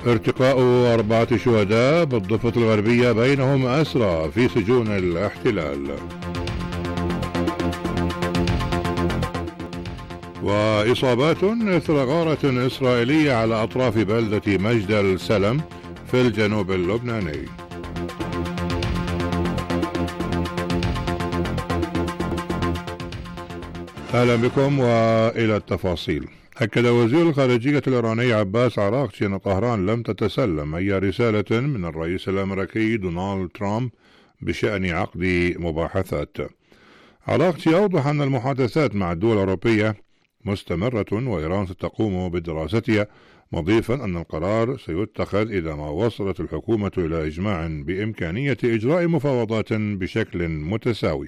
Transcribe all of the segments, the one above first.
ارتقاء 4 شهداء بالضفة الغربية بينهم أسرى في سجون الاحتلال. وإصابات إثر غارة إسرائيلية على أطراف بلدة مجدل سلم في الجنوب اللبناني. أهلا بكم وإلى التفاصيل. أكد وزير الخارجية الإيراني عباس عراقچي أن طهران لم تتسلم أي رسالة من الرئيس الأمريكي دونالد ترامب بشأن عقد مباحثات. عراقچي أوضح أن المحادثات مع الدول الأوروبية مستمرة وإيران ستقوم بدراستها، مضيفا أن القرار سيتخذ إذا ما وصلت الحكومة إلى إجماع بإمكانية إجراء مفاوضات بشكل متساوي.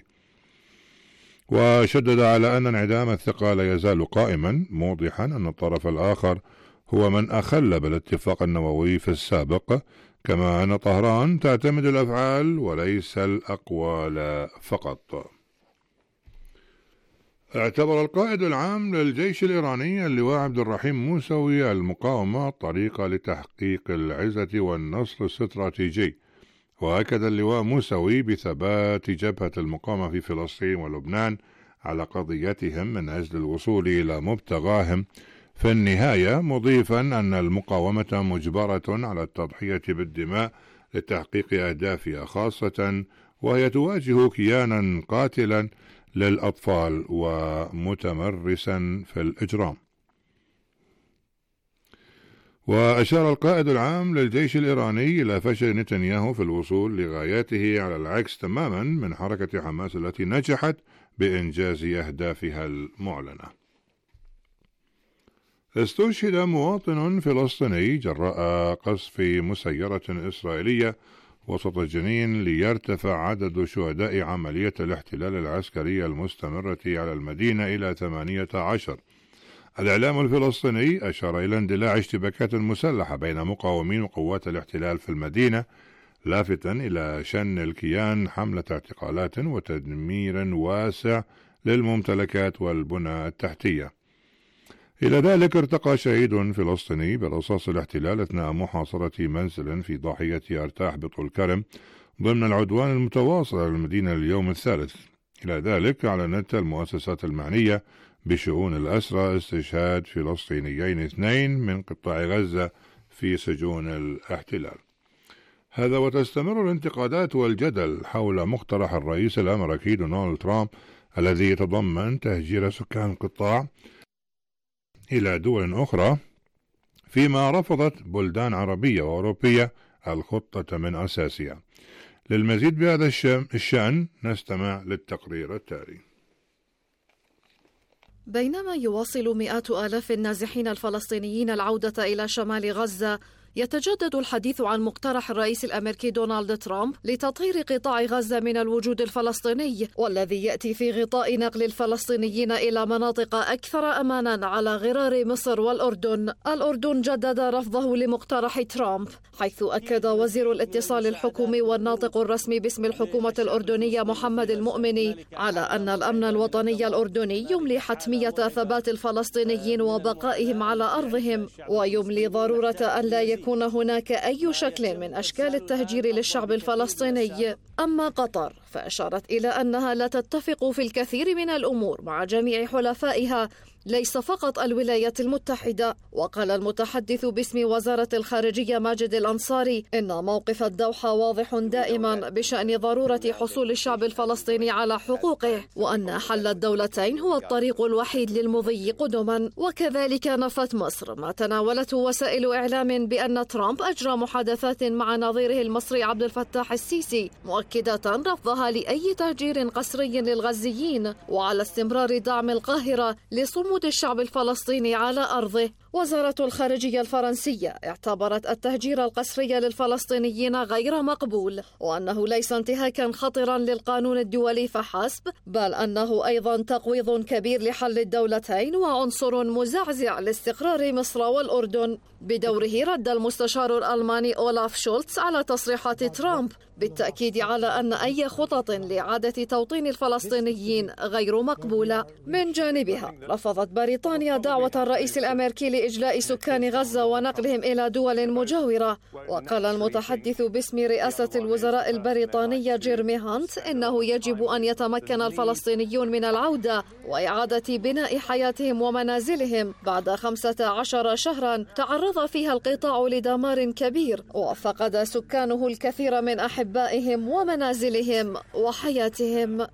وشدد على أن انعدام الثقة لا يزال قائما، موضحا أن الطرف الآخر هو من أخل بالاتفاق النووي في السابق، كما أن طهران تعتمد الأفعال وليس الأقوال فقط. اعتبر القائد العام للجيش الإيراني اللواء عبد الرحيم موسوي المقاومة طريقة لتحقيق العزة والنصر الاستراتيجي، وأكد اللواء موسوي بثبات جبهة المقاومة في فلسطين ولبنان على قضيتهم من أجل الوصول إلى مبتغاهم في النهاية، مضيفا أن المقاومة مجبرة على التضحية بالدماء لتحقيق أهدافها، خاصة وهي تواجه كيانا قاتلا للأطفال ومتمرسا في الإجرام. وأشار القائد العام للجيش الإيراني إلى فشل نتنياهو في الوصول لغاياته على العكس تماما من حركة حماس التي نجحت بإنجاز أهدافها المعلنة. استشهد مواطن فلسطيني جراء قصف مسيرة إسرائيلية وسط جنين ليرتفع عدد شهداء عملية الاحتلال العسكري المستمرة على المدينة إلى 18. الإعلام الفلسطيني أشار إلى اندلاع اشتباكات مسلحة بين مقاومين وقوات الاحتلال في المدينة، لافتا إلى شن الكيان حملة اعتقالات وتدمير واسع للممتلكات والبنى التحتية. إلى ذلك ارتقى شهيد فلسطيني برصاص الاحتلال أثناء محاصرة منزل في ضاحية أرتاح بطول كرم ضمن العدوان المتواصل على المدينة اليوم الثالث. إلى ذلك أعلنت المؤسسات المعنية بشؤون الأسرى استشهاد فلسطينيين 2 من قطاع غزة في سجون الاحتلال. هذا وتستمر الانتقادات والجدل حول مقترح الرئيس الأمريكي دونالد ترامب الذي يتضمن تهجير سكان القطاع إلى دول أخرى، فيما رفضت بلدان عربية وأوروبية الخطة من أساسها. للمزيد بهذا الشأن نستمع للتقرير التالي. بينما يواصل مئات آلاف النازحين الفلسطينيين العودة إلى شمال غزة، يتجدد الحديث عن مقترح الرئيس الأمريكي دونالد ترامب لتطهير قطاع غزة من الوجود الفلسطيني، والذي يأتي في غطاء نقل الفلسطينيين إلى مناطق أكثر أمانا على غرار مصر والأردن. الأردن جدد رفضه لمقترح ترامب، حيث أكد وزير الاتصال الحكومي والناطق الرسمي باسم الحكومة الأردنية محمد المؤمني على أن الأمن الوطني الأردني يملي حتمية ثبات الفلسطينيين وبقائهم على أرضهم، ويملي ضرورة أن لا يكون هناك أي شكل من أشكال التهجير للشعب الفلسطيني. أما قطر فأشارت إلى أنها لا تتفق في الكثير من الأمور مع جميع حلفائها، ليس فقط الولايات المتحدة. وقال المتحدث باسم وزارة الخارجية ماجد الأنصاري إن موقف الدوحة واضح دائما بشأن ضرورة حصول الشعب الفلسطيني على حقوقه، وأن حل الدولتين هو الطريق الوحيد للمضي قدما. وكذلك نفت مصر ما تناولته وسائل إعلام بأن ترامب أجرى محادثات مع نظيره المصري عبد الفتاح السيسي، مؤكدة رفضها لأي تهجير قسري للغزيين، وعلى استمرار دعم القاهرة لصمود الشعب الفلسطيني على أرضه. وزارة الخارجية الفرنسية اعتبرت التهجير القسري للفلسطينيين غير مقبول، وأنه ليس انتهاكا خطرا للقانون الدولي فحسب، بل أنه أيضا تقويض كبير لحل الدولتين وعنصر مزعزع لاستقرار مصر والأردن. بدوره رد المستشار الألماني أولاف شولتز على تصريحات ترامب بالتأكيد على أن أي خطط لإعادة توطين الفلسطينيين غير مقبولة. من جانبها رفضت بريطانيا دعوة الرئيس الأمريكي لإجلاء سكان غزة ونقلهم إلى دول مجاورة. وقال المتحدث باسم رئاسة الوزراء البريطانية جيرمي هانت إنه يجب أن يتمكن الفلسطينيون من العودة وإعادة بناء حياتهم ومنازلهم بعد 15 شهرا تعرض فيها القطاع لدمار كبير وفقد سكانه الكثير من أحبائهم ومنازلهم وحياتهم.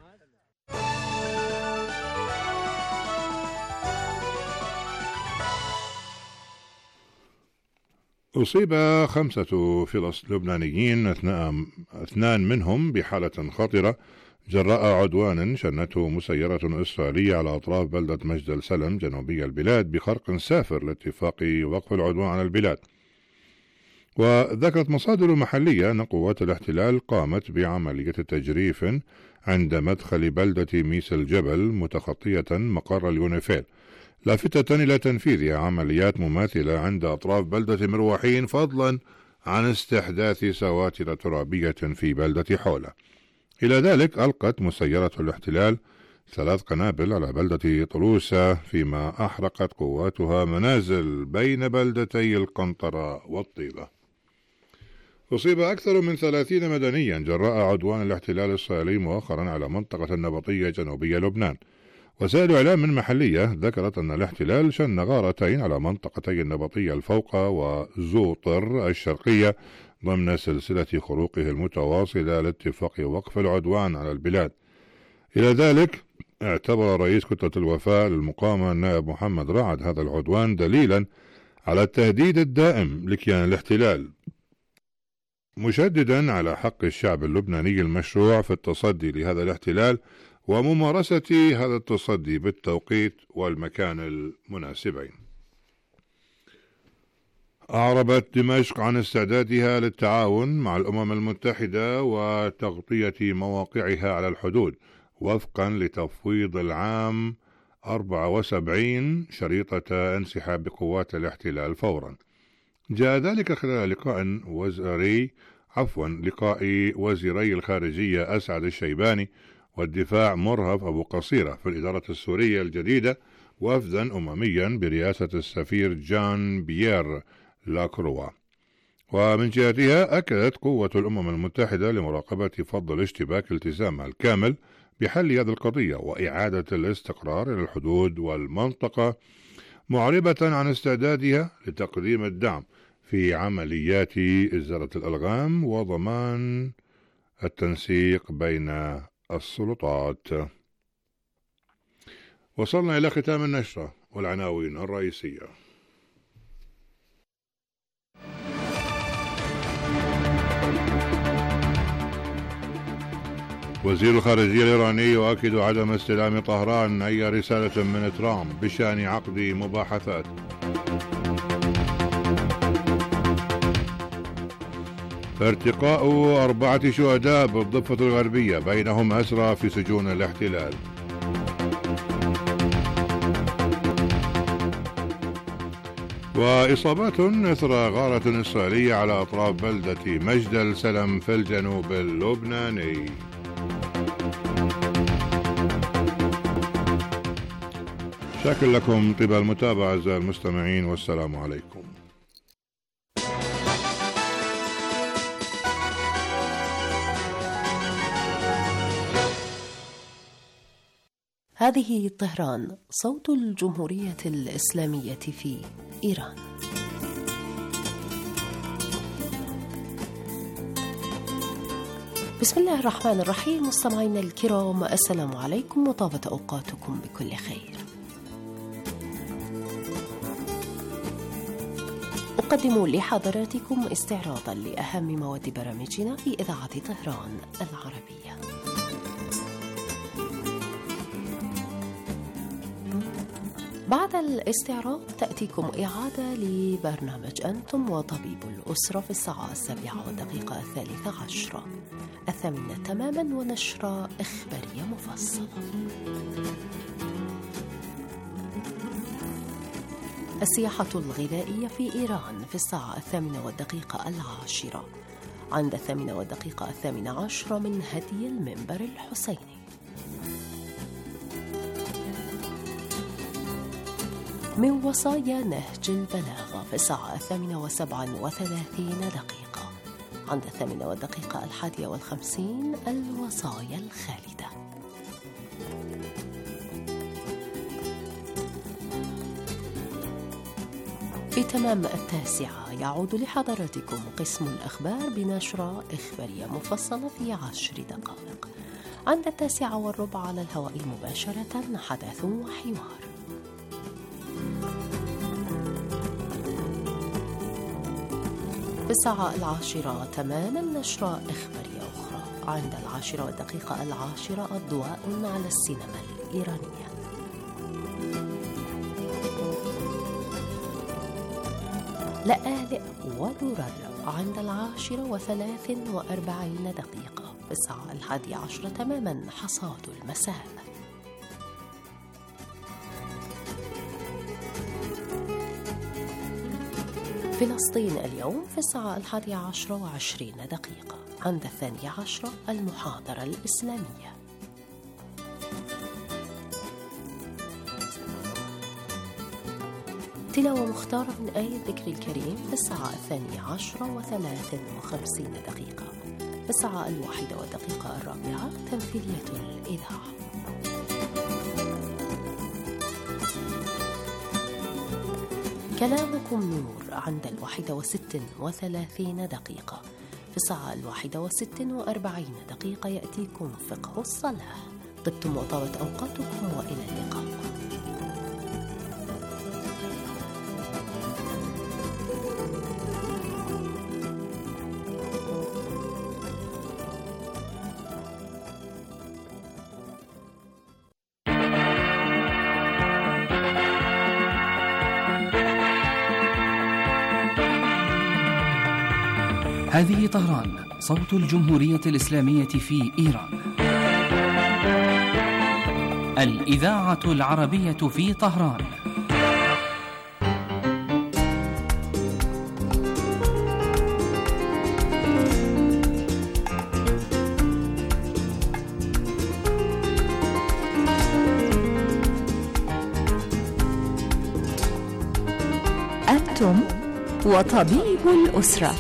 أصيب 5 لبنانيين 2 منهم بحالة خطرة جراء عدوان شنته مسيرة إسرائيلية على أطراف بلدة مجد السلم جنوبي البلاد بخرق سافر لاتفاق وقف العدوان على البلاد. وذكرت مصادر محلية أن قوات الاحتلال قامت بعملية تجريف عند مدخل بلدة ميس الجبل متخطية مقر اليونيفيل، لافتة إلى تنفيذ عمليات مماثلة عند أطراف بلدة مروحين، فضلا عن استحداث سواتر ترابية في بلدة حولة. إلى ذلك ألقت مسيرة الاحتلال 3 قنابل على بلدة طلوسة، فيما أحرقت قواتها منازل بين بلدتي القنطرة والطيبة. أصيب أكثر من 30 مدنيا جراء عدوان الاحتلال الإسرائيلي مؤخرا على منطقة النبطية جنوبية لبنان. وسائل إعلام محلية ذكرت أن الاحتلال شن غارتين على منطقتي النبطية الفوقة وزوطر الشرقية ضمن سلسلة خروقه المتواصلة لاتفاق وقف العدوان على البلاد. إلى ذلك اعتبر رئيس كتلة الوفاء للمقاومة النائب محمد رعد هذا العدوان دليلا على التهديد الدائم لكيان الاحتلال، مشددا على حق الشعب اللبناني المشروع في التصدي لهذا الاحتلال وممارسة هذا التصدي بالتوقيت والمكان المناسبين. أعربت دمشق عن استعدادها للتعاون مع الأمم المتحدة وتغطية مواقعها على الحدود وفقا لتفويض العام 74 شريطة انسحاب قوات الاحتلال فورا. جاء ذلك خلال لقاء وزيري الخارجية أسعد الشيباني والدفاع مرهف أبو قصيرة في الإدارة السورية الجديدة وفدا أمميا برئاسة السفير جان بيير لاكروا. ومن جهتها أكدت قوة الأمم المتحدة لمراقبة فض الاشتباك التزامها الكامل بحل هذه القضية وإعادة الاستقرار إلى الحدود والمنطقة، معربة عن استعدادها لتقديم الدعم في عمليات إزالة الألغام وضمان التنسيق بين السلطات. وصلنا إلى ختام النشرة والعناوين الرئيسية. وزير الخارجية الإيراني يؤكد عدم استلام طهران أي رسالة من ترامب بشأن عقد مباحثات. ارتقاء 4 شهداء بالضفة الغربية بينهم أسرى في سجون الاحتلال. وإصابات إثر غارة إسرائيلية على أطراف بلدة مجد السلم في الجنوب اللبناني. شكرا لكم طيب المتابعة أعزائي المستمعين، والسلام عليكم. هذه طهران، صوت الجمهورية الإسلامية في إيران. بسم الله الرحمن الرحيم. مستمعينا الكرام، السلام عليكم وطابت أوقاتكم بكل خير. أقدم لحضراتكم استعراضا لأهم مواد برامجنا في إذاعة طهران العربية. بعد الاستعراض تأتيكم إعادة لبرنامج أنتم وطبيب الأسرة في الساعة 7:13 8 تماما، ونشرة إخبارية مفصلة. السياحة الغذائية في إيران في الساعة 8:10. عند 8:18 من هدي المنبر الحسيني. من وصايا نهج البلاغة في الساعة 8:37 عند 8:51 الوصايا الخالدة. في تمام 9 يعود لحضراتكم قسم الأخبار بنشرة إخبارية مفصلة في 10 دقائق. عند 9:15 على الهواء مباشرة حدث وحوار. في الساعة 10 تماما نشرة إخبارية أخرى. عند 10:10 أضواء على السينما الإيرانية. لآلئ ودرر عند 10:43. في الساعة 11 تماما حصاد المساء. فلسطين اليوم في الساعة 11:20 عند 12 المحاضرة الإسلامية. تلاوة مختارة من آية الذكر الكريم في الساعة 12:53. في الساعة 1:01 تمثيلية الإذاعة. كلامكم نور عند 1:36. في الساعة 1:46 يأتيكم فقه الصلاة. طبتم وطابت أوقاتكم وإلى اللقاء. هذه طهران، صوت الجمهورية الإسلامية في إيران. الإذاعة العربية في طهران. أنتم وطبيب الأسرة.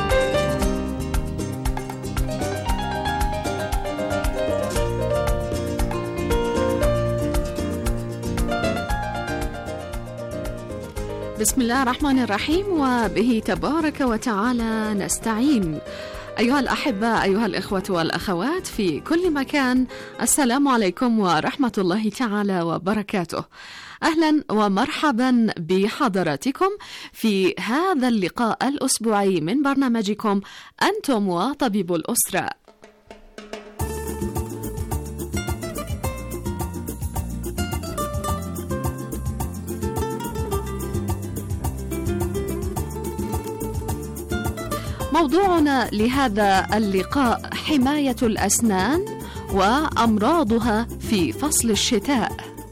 بسم الله الرحمن الرحيم، وبه تبارك وتعالى نستعين. أيها الأحبة، أيها الإخوة والأخوات في كل مكان، السلام عليكم ورحمة الله تعالى وبركاته. أهلا ومرحبا بحضراتكم في هذا اللقاء الأسبوعي من برنامجكم أنتم وطبيب الأسرة. موضوعنا لهذا اللقاء حماية الأسنان وأمراضها في فصل الشتاء.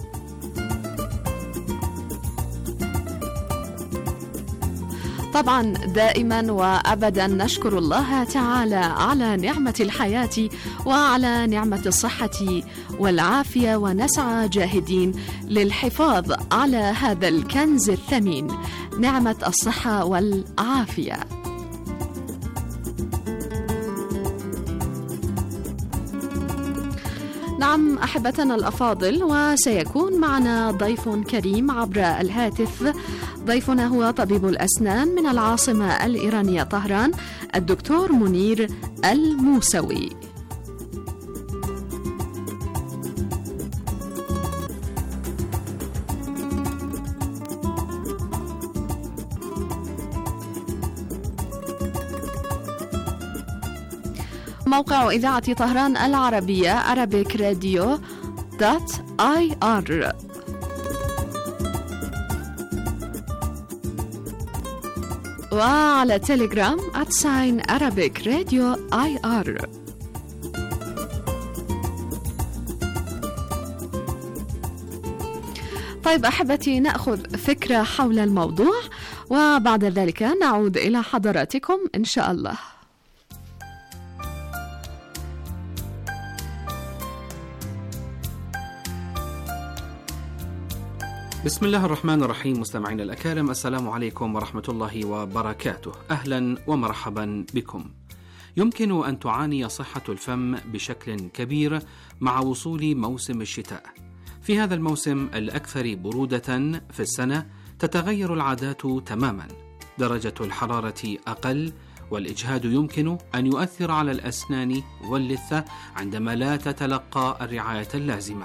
طبعا دائما وأبدا نشكر الله تعالى على نعمة الحياة وعلى نعمة الصحة والعافية، ونسعى جاهدين للحفاظ على هذا الكنز الثمين، نعمة الصحة والعافية. نعم أحبتنا الأفاضل، وسيكون معنا ضيف كريم عبر الهاتف. ضيفنا هو طبيب الأسنان من العاصمة الإيرانية طهران، الدكتور منير الموسوي. موقع إذاعة طهران العربية arabicradio.ir، وعلى تيليجرام @arabicradio.ir. طيب أحبتي، نأخذ فكرة حول الموضوع وبعد ذلك نعود إلى حضراتكم إن شاء الله. بسم الله الرحمن الرحيم. مستمعينا الأكارم، السلام عليكم ورحمة الله وبركاته. أهلا ومرحبا بكم. يمكن أن تعاني صحة الفم بشكل كبير مع وصول موسم الشتاء. في هذا الموسم الأكثر برودة في السنة تتغير العادات تماما، درجة الحرارة أقل، والإجهاد يمكن أن يؤثر على الأسنان واللثة عندما لا تتلقى الرعاية اللازمة.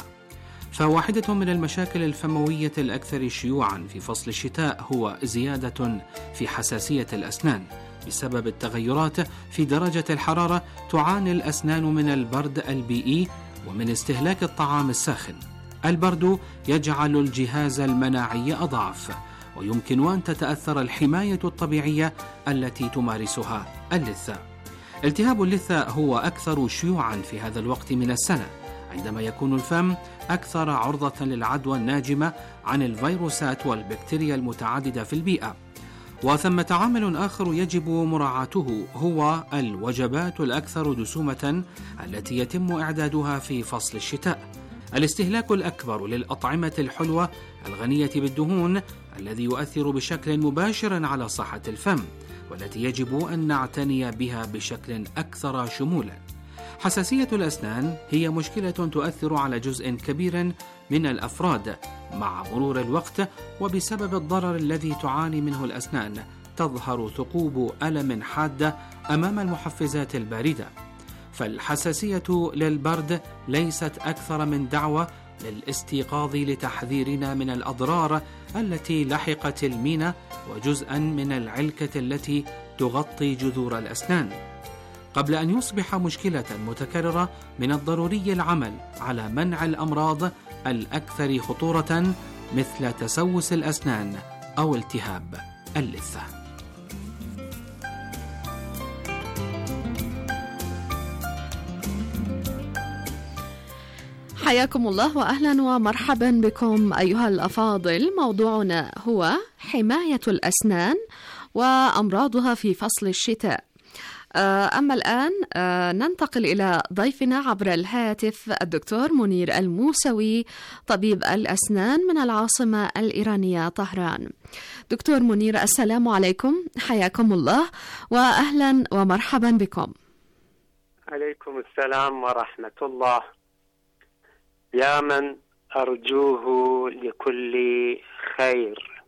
فواحدة من المشاكل الفموية الأكثر شيوعا في فصل الشتاء هو زيادة في حساسية الأسنان بسبب التغيرات في درجة الحرارة. تعاني الأسنان من البرد البيئي ومن استهلاك الطعام الساخن. البرد يجعل الجهاز المناعي أضعف، ويمكن أن تتأثر الحماية الطبيعية التي تمارسها اللثة. التهاب اللثة هو أكثر شيوعا في هذا الوقت من السنة، عندما يكون الفم أكثر عرضة للعدوى الناجمة عن الفيروسات والبكتيريا المتعددة في البيئة. وثمة عامل آخر يجب مراعاته، هو الوجبات الأكثر دسومة التي يتم إعدادها في فصل الشتاء. الاستهلاك الأكبر للأطعمة الحلوة الغنية بالدهون الذي يؤثر بشكل مباشر على صحة الفم، والتي يجب أن نعتني بها بشكل أكثر شمولا. حساسية الأسنان هي مشكلة تؤثر على جزء كبير من الأفراد مع مرور الوقت، وبسبب الضرر الذي تعاني منه الأسنان تظهر ثقوب ألم حادة أمام المحفزات الباردة. فالحساسية للبرد ليست أكثر من دعوة للاستيقاظ لتحذيرنا من الأضرار التي لحقت المينا وجزءا من العلكة التي تغطي جذور الأسنان. قبل أن يصبح مشكلة متكررة، من الضروري العمل على منع الأمراض الأكثر خطورة مثل تسوس الأسنان أو التهاب اللثة. حياكم الله وأهلا ومرحبا بكم أيها الأفاضل. موضوعنا هو حماية الأسنان وأمراضها في فصل الشتاء. أما الآن ننتقل إلى ضيفنا عبر الهاتف الدكتور منير الموسوي، طبيب الأسنان من العاصمة الإيرانية طهران. دكتور منير، السلام عليكم، حياكم الله وأهلا ومرحبا بكم. عليكم السلام ورحمة الله. يا من أرجوه لكل خير،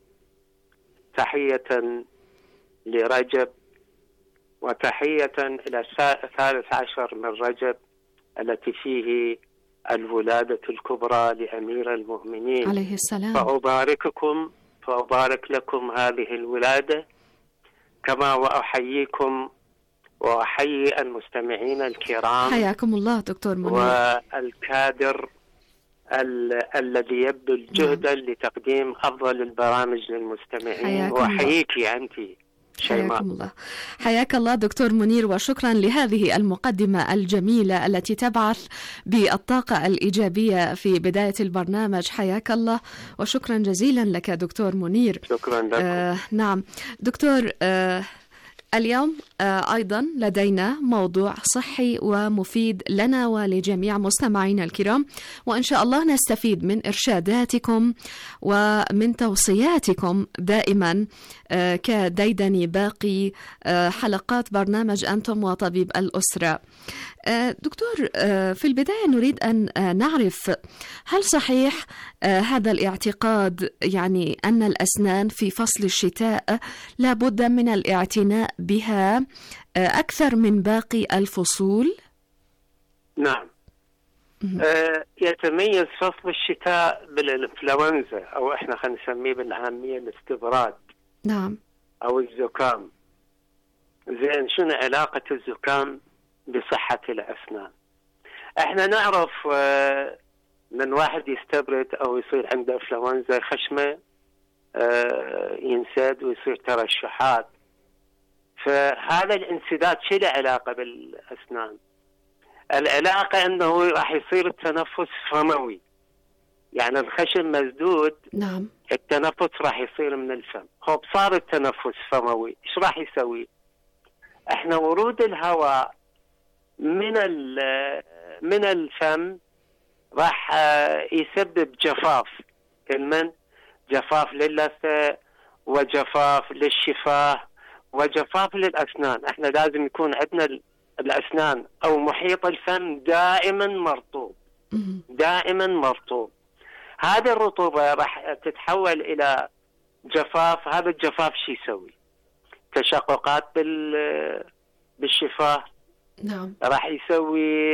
تحية لرجب وتحية إلى 13 من رجب التي فيه الولادة الكبرى لأمير المؤمنين عليه السلام. فأبارك لكم هذه الولادة، كما وأحييكم وأحيي المستمعين الكرام. حياكم الله دكتور منير. والكادر الذي يبذل جهدا لتقديم أفضل البرامج للمستمعين. وأحييك أنت. حياكم الله. حياك الله دكتور منير، وشكرا لهذه المقدمة الجميلة التي تبعث بالطاقة الإيجابية في بداية البرنامج. حياك الله وشكرا جزيلا لك دكتور منير. شكرا لكم. نعم دكتور، اليوم أيضا لدينا موضوع صحي ومفيد لنا ولجميع مستمعينا الكرام، وإن شاء الله نستفيد من إرشاداتكم ومن توصياتكم دائما كديدن باقي حلقات برنامج أنتم وطبيب الأسرة. دكتور، في البداية نريد أن نعرف، هل صحيح هذا الاعتقاد، يعني أن الأسنان في فصل الشتاء لا بد من الاعتناء بها أكثر من باقي الفصول؟ نعم. يتميز فصل الشتاء بالإنفلونزا، أو إحنا خلينا نسميه بالعامية الاستبراد. نعم. أو الزكام. زين، شنو علاقة الزكام بصحة الأسنان؟ إحنا نعرف من واحد يستبرد أو يصير عنده إنفلونزا خشمه ينسد ويصير ترشحات. فهذا الانسداد شو له علاقة بالأسنان؟ العلاقة أنه راح يصير التنفس فموي، يعني الخشم مسدود. نعم. التنفس راح يصير من الفم. هو صار التنفس فموي، إيش راح يسوي؟ إحنا ورود الهواء من الفم راح يسبب جفاف المن، جفاف للثة وجفاف للشفاه وجفاف للأسنان. احنا لازم يكون عندنا الأسنان أو محيط الفم دائما مرطوب، دائما مرطوب. هذه الرطوبة راح تتحول إلى جفاف. هذا الجفاف شو يسوي؟ تشققات بالشفاه. نعم. راح يسوي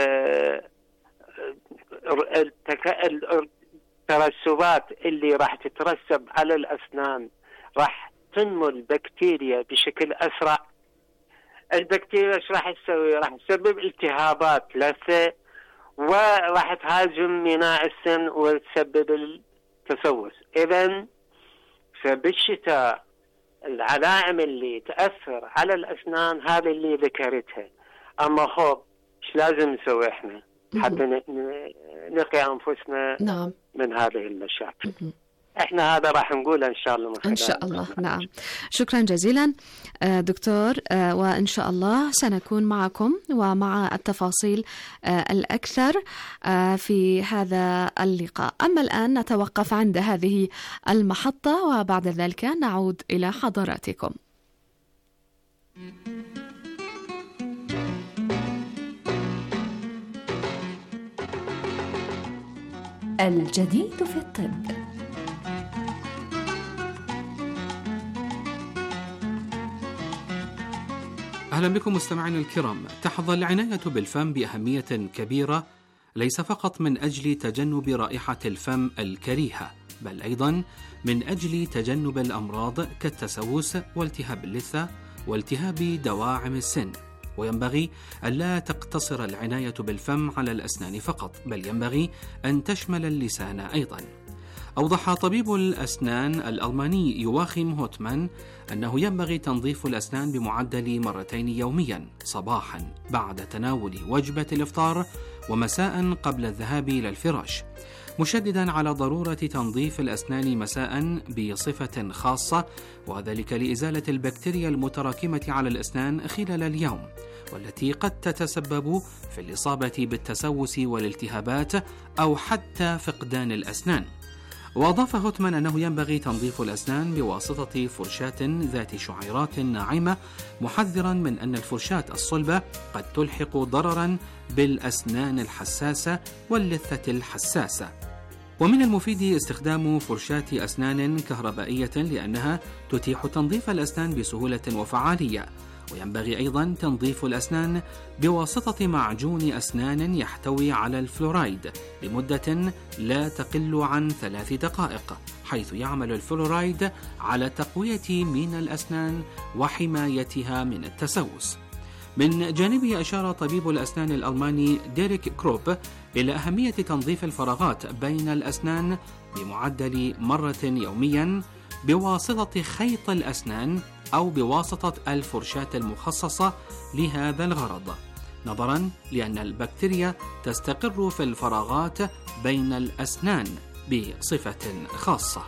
الترسبات اللي راح تترسب على الأسنان، راح تنمو البكتيريا بشكل أسرع. البكتيريا ايش راح تسوي؟ راح تسبب التهابات لثة، وراح تهاجم ميناء السن وتسبب التسوس. إذن فبالشتاء العلائم اللي تأثر على الأسنان هذه اللي ذكرتها. أما هو إيش لازم نسوي إحنا حتى نقي أنفسنا نعم. من هذه المشاكل؟ احنا هذا راح نقوله ان شاء الله ان شاء الله. نعم، شكرا جزيلا دكتور، وان شاء الله سنكون معكم ومع التفاصيل الاكثر في هذا اللقاء. اما الان نتوقف عند هذه المحطة وبعد ذلك نعود الى حضراتكم. الجديد في الطب. أهلا بكم مستمعينا الكرام. تحظى العناية بالفم بأهمية كبيرة، ليس فقط من أجل تجنب رائحة الفم الكريهة، بل أيضا من أجل تجنب الأمراض كالتسوس والتهاب اللثة والتهاب دواعم السن. وينبغي ألا تقتصر العناية بالفم على الأسنان فقط، بل ينبغي أن تشمل اللسان أيضا. أوضح طبيب الأسنان الألماني يواخيم هوتمان أنه ينبغي تنظيف الأسنان بمعدل 2 يوميا، صباحا بعد تناول وجبة الإفطار ومساء قبل الذهاب إلى الفراش، مشددا على ضرورة تنظيف الأسنان مساء بصفة خاصة، وذلك لإزالة البكتيريا المتراكمة على الأسنان خلال اليوم، والتي قد تتسبب في الإصابة بالتسوس والالتهابات أو حتى فقدان الأسنان. وأضاف هوتمان أنه ينبغي تنظيف الأسنان بواسطة فرشاة ذات شعيرات ناعمة، محذرا من أن الفرشاة الصلبة قد تلحق ضررا بالأسنان الحساسة واللثة الحساسة. ومن المفيد استخدام فرشاة أسنان كهربائية لأنها تتيح تنظيف الأسنان بسهولة وفعالية. وينبغي أيضا تنظيف الأسنان بواسطة معجون أسنان يحتوي على الفلورايد لمدة لا تقل عن 3 دقائق، حيث يعمل الفلورايد على تقوية مينا الأسنان وحمايتها من التسوس. من جانبه أشار طبيب الأسنان الألماني ديريك كروب إلى أهمية تنظيف الفراغات بين الأسنان بمعدل 1 يوميا بواسطة خيط الأسنان أو بواسطة الفرشاة المخصصة لهذا الغرض، نظرا لأن البكتيريا تستقر في الفراغات بين الأسنان بصفة خاصة.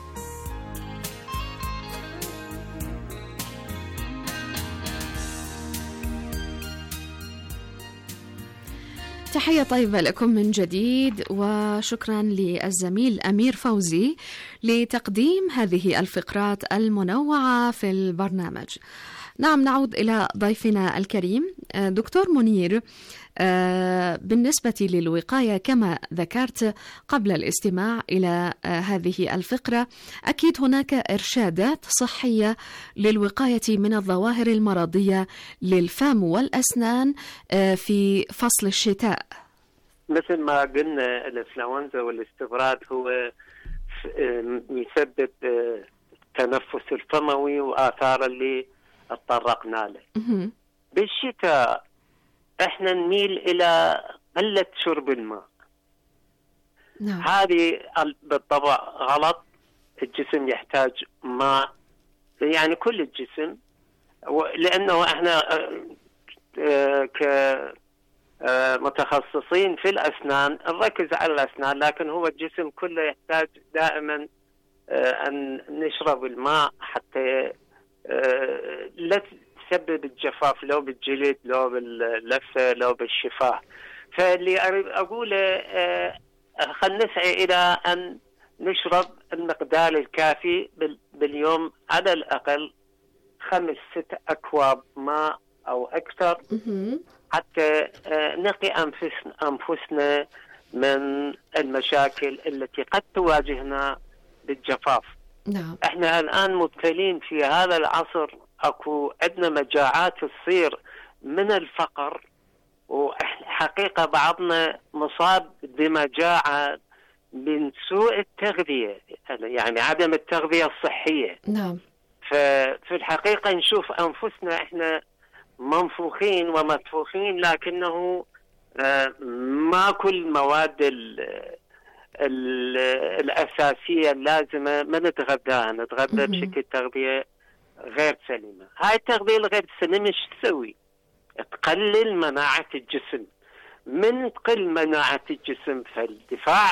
تحية طيبة لكم من جديد، وشكرا للزميل أمير فوزي لتقديم هذه الفقرات المنوعة في البرنامج. نعم، نعود إلى ضيفنا الكريم دكتور منير. بالنسبة للوقاية كما ذكرت قبل الاستماع إلى هذه الفقرة، أكيد هناك إرشادات صحية للوقاية من الظواهر المرضية للفم والأسنان في فصل الشتاء. مثل ما قلنا الإنفلونزا والاستبراد هو يسبب التنفس الفموي وآثار اللي تطرقنا له. بالشتاء احنا نميل الى قلة شرب الماء. نعم. هذه بالطبع غلط. الجسم يحتاج ماء، يعني كل الجسم، لانه احنا كمتخصصين في الاسنان نركز على الاسنان، لكن هو الجسم كله يحتاج دائما ان نشرب الماء حتى لا تسبب الجفاف لو بالجلد لو باللثة لو بالشفاه. فاللي أقوله خلينا نسعى إلى أن نشرب المقدار الكافي باليوم على الأقل 5-6 أكواب ماء أو أكثر حتى نقي أنفسنا من المشاكل التي قد تواجهنا بالجفاف. نعم. احنا الآن مبتلين في هذا العصر، اكو عندنا مجاعات تصير من الفقر، وحقيقة بعضنا مصاب بمجاعة من سوء التغذية، يعني عدم التغذية الصحية. نعم. ففي الحقيقة نشوف أنفسنا إحنا منفوخين ومدفوخين، لكنه ما كل مواد الأساسية اللازمة ما نتغذى بشكل تغذية غير سليمة. هاي التغذية الغير سليمة ايش تسوي؟ تقلل مناعة الجسم. من تقل مناعة الجسم فالدفاع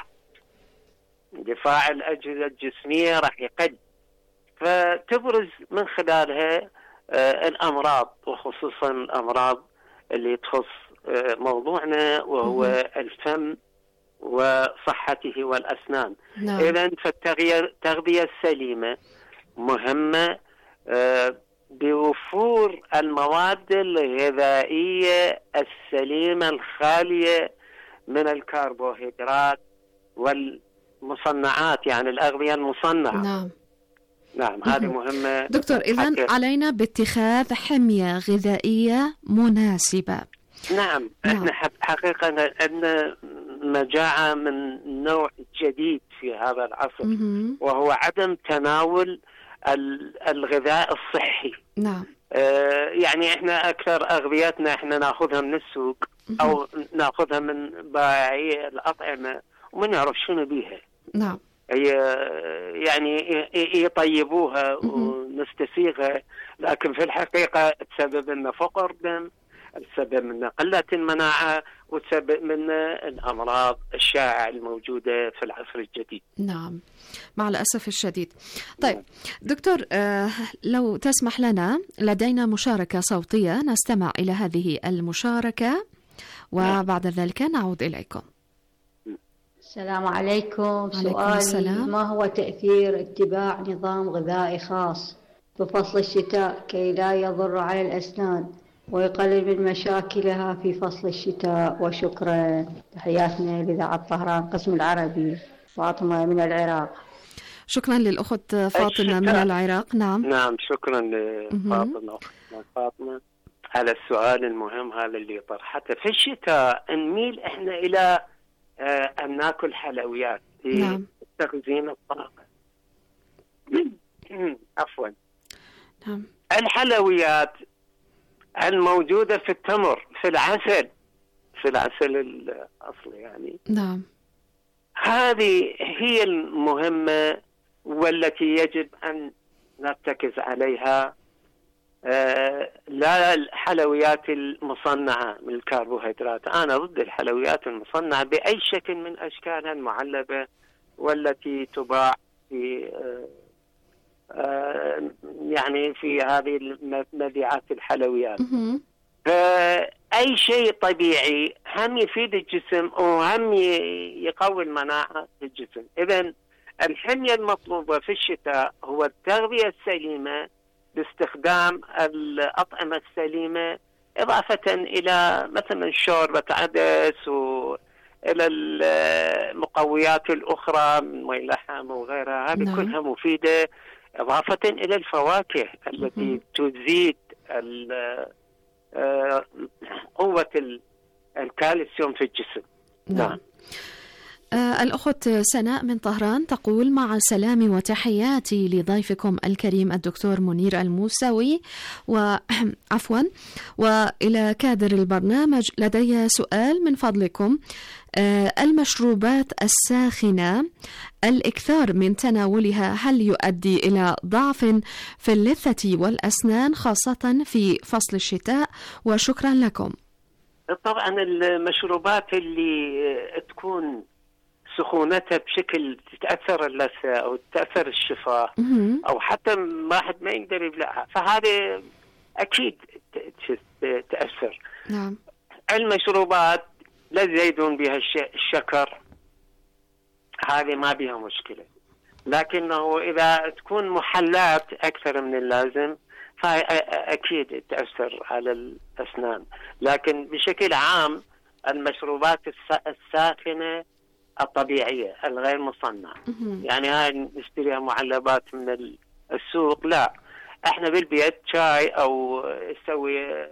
الأجهزة الجسمية راح يقل، فتبرز من خلالها الأمراض، وخصوصا الأمراض اللي تخص موضوعنا وهو الفم وصحته والأسنان. نعم. إذن فالتغذية السليمة مهمة بوفور المواد الغذائية السليمة الخالية من الكربوهيدرات والمصنعات، يعني الأغذية المصنعة. نعم هذه مهمة دكتور. إذن علينا باتخاذ حمية غذائية مناسبة. نعم. احنا حقيقة عندنا مجاعة من نوع جديد في هذا العصر، وهو عدم تناول الغذاء الصحي. نعم. يعني احنا اكثر اغذيتنا احنا ناخذها من السوق او ناخذها من بائعي الاطعمة وما نعرف شنو بيها. نعم. هي يعني يطيبوها ونستسيغها، لكن في الحقيقة تسبب لنا فقر دم، تسبب لنا قلة المناعة، وتسبب لنا الأمراض الشائعة الموجودة في العصر الجديد. نعم مع الأسف الشديد. طيب دكتور، لو تسمح لنا لدينا مشاركة صوتية نستمع إلى هذه المشاركة وبعد ذلك نعود إليكم. السلام عليكم. سؤالي: ما هو تأثير اتباع نظام غذائي خاص بفصل الشتاء كي لا يضر على الأسنان ويقلل من مشاكلها في فصل الشتاء؟ وشكرا. تحياتنا لإذاعة طهران قسم العربي، فاطمة من العراق. شكرا للأخت فاطمة من العراق. نعم شكرا فاطمة على السؤال المهم هذا اللي طرحته. في الشتاء نميل احنا إلى أن نأكل حلويات في تخزين الطاقة. عفوا. نعم. الحلويات الموجودة في التمر، في العسل الأصلي يعني. نعم. هذه هي المهمة والتي يجب أن نرتكز عليها، لا الحلويات المصنعة من الكربوهيدرات. أنا ضد الحلويات المصنعة بأي شكل من أشكالها المعلبة والتي تباع في يعني في هذه مبيعات الحلويات. فأي شيء طبيعي هم يفيد الجسم وهم يقوي المناعة في الجسم. إذن الحمية المطلوبة في الشتاء هو التغذية السليمة باستخدام الأطعمة السليمة، إضافة إلى مثلا شوربة عدس وإلى المقويات الأخرى من اللحم وغيرها. هذه كلها مفيدة، إضافة إلى الفواكه التي تزيد قوة الكالسيوم في الجسم. نعم. الأخت سناء من طهران تقول: مع السلام وتحياتي لضيفكم الكريم الدكتور منير الموسوي وإلى كادر البرنامج، لدي سؤال من فضلكم. المشروبات الساخنة الإكثار من تناولها هل يؤدي إلى ضعف في اللثة والأسنان خاصة في فصل الشتاء؟ وشكرا لكم. طبعا المشروبات اللي تكون سخونتها بشكل تتأثر اللثة أو تتأثر الشفاه أو حتى واحد ما يقدر يبلعها، فهذه أكيد تأثر. نعم. المشروبات لا يزيدون بها الشكر، هذه ما بها مشكلة. لكنه إذا تكون محلات أكثر من اللازم فأكيد تأثر على الأسنان. لكن بشكل عام المشروبات الساخنة الطبيعية الغير مصنعة، يعني هاي نشتريها معلبات من السوق، لا، احنا بالبيت شاي او نسوي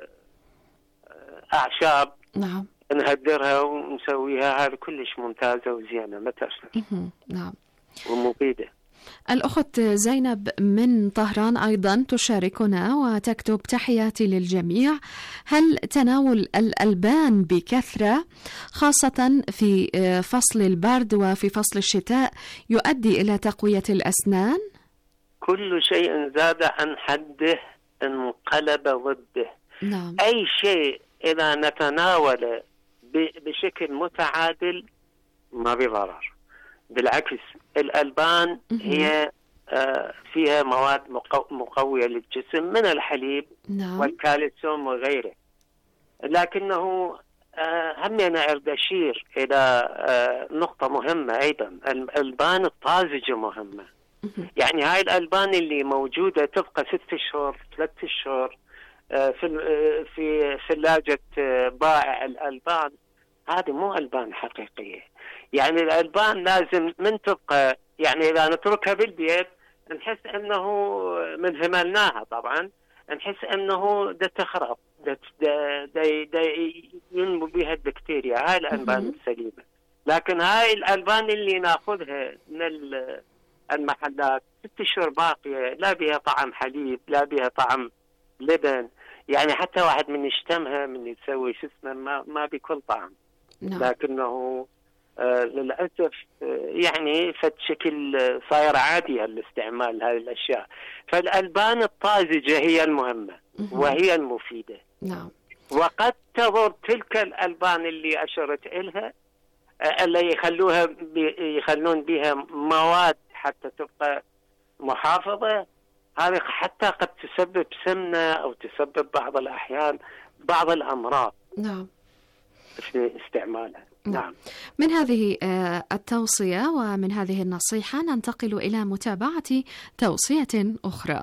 اعشاب نعم نهدرها ونسويها، هذا كلش ممتازة وزينة ما تأثر. نعم ومفيدة. الأخت زينب من طهران أيضا تشاركنا وتكتب: تحياتي للجميع. هل تناول الألبان بكثرة خاصة في فصل البرد وفي فصل الشتاء يؤدي إلى تقوية الأسنان؟ كل شيء زاد عن حده انقلب ضده. نعم. أي شيء إذا نتناوله بشكل متعادل ما بضرر، بالعكس الألبان هي فيها مواد مقوية للجسم من الحليب والكالسيوم وغيره. لكنه همنا أريد أشير إلى نقطة مهمة أيضا، الألبان الطازجة مهمة. يعني هاي الألبان اللي موجودة تبقى 6 أشهر 3 أشهر في ثلاجة بائع الألبان، هذه مو ألبان حقيقية. يعني الألبان لازم من تبقى، يعني إذا نتركها بالبيت نحس أنه من هملناها، طبعا نحس أنه دا تخرب، دا ينمو بها البكتيريا. هاي الألبان السليمة. لكن هاي الألبان اللي ناخذها من المحلات 6 أشهر باقية، لا بها طعم حليب، لا بها طعم لبن، يعني حتى واحد من يشتمها من يسوي شو اسمه ما بكل طعم. لكنه للأسف يعني فشكل صاير عادي الاستعمال هذه الأشياء. فالألبان الطازجة هي المهمة وهي المفيدة. نعم. وقد تضر تلك الألبان اللي أشرت إلها، اللي يخلون بها مواد حتى تبقى محافظة، هذه حتى قد تسبب سمنة أو تسبب بعض الأحيان بعض الأمراض. نعم. في استعمالها. نعم. من هذه التوصية ومن هذه النصيحة ننتقل إلى متابعة توصية أخرى.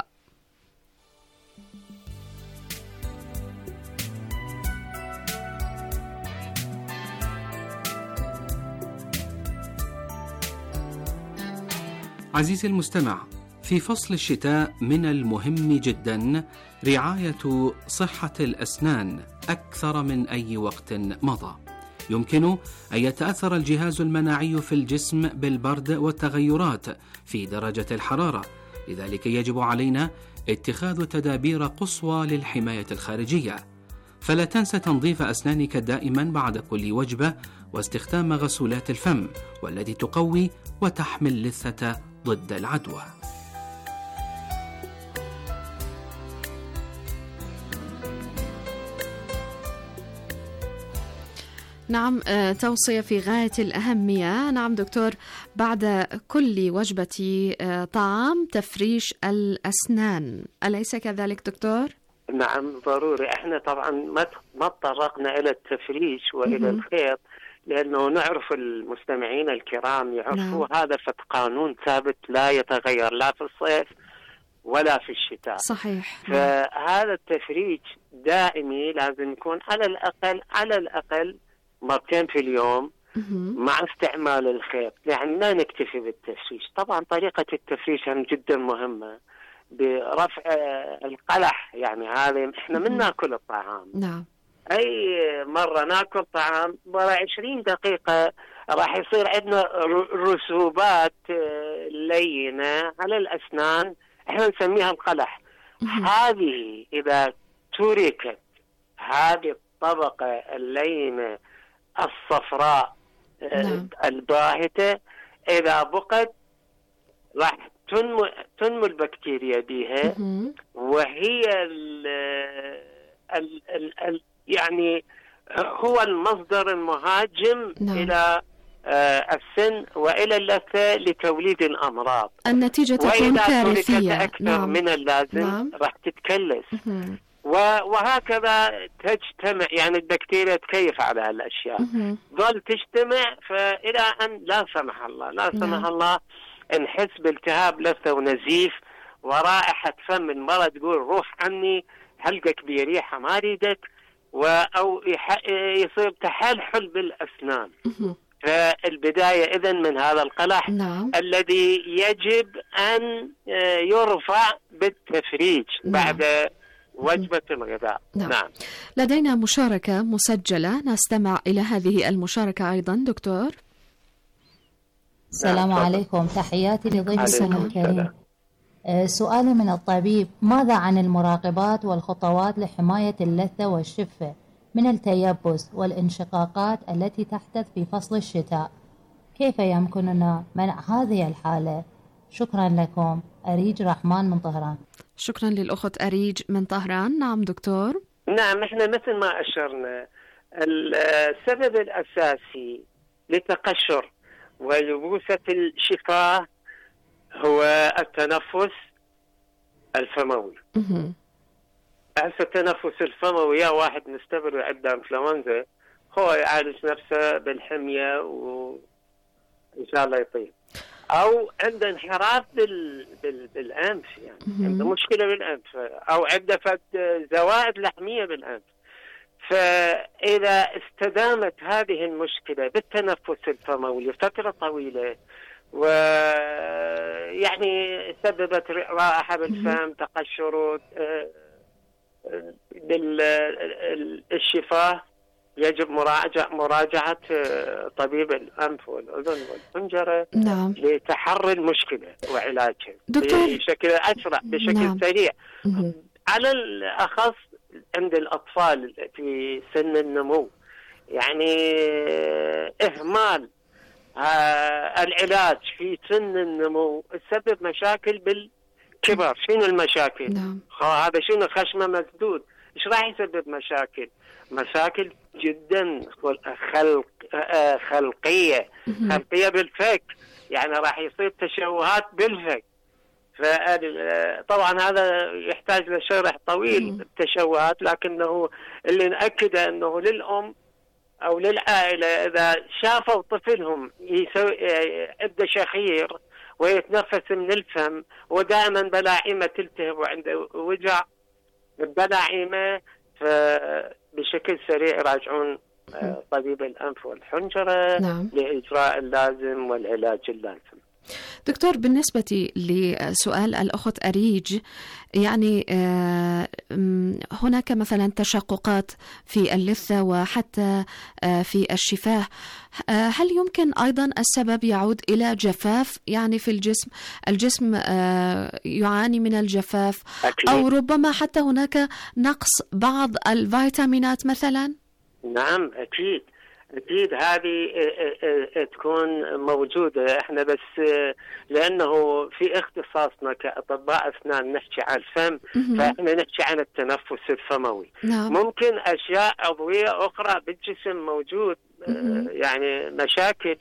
عزيزي المستمع، في فصل الشتاء من المهم جدا رعاية صحة الأسنان أكثر من أي وقت مضى. يمكن أن يتأثر الجهاز المناعي في الجسم بالبرد والتغيرات في درجة الحرارة، لذلك يجب علينا اتخاذ تدابير قصوى للحماية الخارجية. فلا تنسى تنظيف أسنانك دائما بعد كل وجبة، واستخدام غسولات الفم والتي تقوي وتحمي اللثة ضد العدوى. نعم، توصية في غاية الأهمية. نعم دكتور، بعد كل وجبة طعام تفريش الأسنان، أليس كذلك دكتور؟ نعم ضروري. احنا طبعا ما تطرقنا إلى التفريش وإلى الخيط، لأنه نعرف المستمعين الكرام يعرفوا هذا قانون ثابت لا يتغير لا في الصيف ولا في الشتاء. صحيح. فهذا التفريج دائمي لازم يكون على الأقل مرتين في اليوم مع استعمال الخيط. يعني لا نكتفي بالتفريش، طبعا طريقة التفريش جدا مهمة برفع القلح. يعني هذا احنا من ناكل الطعام، نعم، أي مرة ناكل طعام ورا 20 دقيقة راح يصير عندنا رسوبات لينة على الأسنان، احنا نسميها القلح. هذه إذا تركت هذه الطبقة اللينة الصفراء الباهتة، إذا بقت راح تنمو البكتيريا بها، وهي يعني هو المصدر المهاجم إلى السن وإلى اللثة لتوليد الأمراض. النتيجة تكون كارثية. وإذا أكثر من اللازم راح تتكلس. وهكذا تجتمع، يعني البكتيريا تكيف على هالأشياء، ظل تجتمع، فإلى أن لا سمح الله نحس بالتهاب لثة ونزيف ورائحة فم المرض تقول روح عني، حلقك بريحة ما أريدك، أو يصير تحلحل بالأسنان. فالبداية إذن من هذا القلح الذي يجب أن يرفع بالتفريج بعد وجبة الغذاء. نعم. لدينا مشاركة مسجلة، نستمع إلى هذه المشاركة أيضا دكتور. السلام عليكم، تحياتي لضيفكم الكريم. سؤالي من الطبيب: ماذا عن المراقبات والخطوات لحماية اللثة والشفة من التيبس والانشقاقات التي تحدث في فصل الشتاء؟ كيف يمكننا منع هذه الحالة؟ شكرا لكم. أريج رحمن من طهران. شكرا للأخت أريج من طهران. نعم دكتور. نعم، احنا مثل ما أشرنا السبب الأساسي لتقشر ويبوسة الشفاه هو التنفس الفموي. التنفس الفموي يا واحد مستبر وعنده انفلونزا هو يعالج نفسه بالحمية وإن شاء الله يطيب، أو عنده انحراف بالأنف، يعني عنده مشكلة بالأنف، أو عنده زوائد لحمية بالأنف. فإذا استدامت هذه المشكلة بالتنفس الفموي لفترة طويلة ويعني سببت رائحة بالفم، تقشر بالشفاه، يجب مراجعة طبيب الأنف والأذن والحنجرة لتحري المشكلة وعلاجها بشكل أسرع، بشكل سريع. على الأخص عند الأطفال في سن النمو، يعني إهمال العلاج في سن النمو تسبب مشاكل بالكبر. شنو المشاكل؟ هذا شنو؟ خشمة مسدود، ايش راح يسبب مشاكل جدا خلقية بالفك، يعني راح يصير تشوهات بالفك. طبعا هذا يحتاج لشرح طويل التشوهات، لكنه اللي نأكده أنه للأم أو للعائلة إذا شافوا طفلهم عنده شخير ويتنفس من الفم ودائما بلاعيمة تلتهب وعنده وجع بلاعيمة، فبشكل سريع يراجعون طبيب الأنف والحنجرة لإجراء اللازم والعلاج اللازم. دكتور، بالنسبة لسؤال الأخت أريج، يعني هناك مثلا تشققات في اللثة وحتى في الشفاه، هل يمكن أيضا السبب يعود إلى جفاف يعني في الجسم يعاني من الجفاف أو ربما حتى هناك نقص بعض الفيتامينات مثلا؟ نعم أكيد هذه تكون موجودة. احنا بس لأنه في اختصاصنا كأطباء أسنان نحكي عن الفم، فاحنا نحكي عن التنفس الفموي. ممكن أشياء عضوية أخرى بالجسم موجود يعني مشاكل.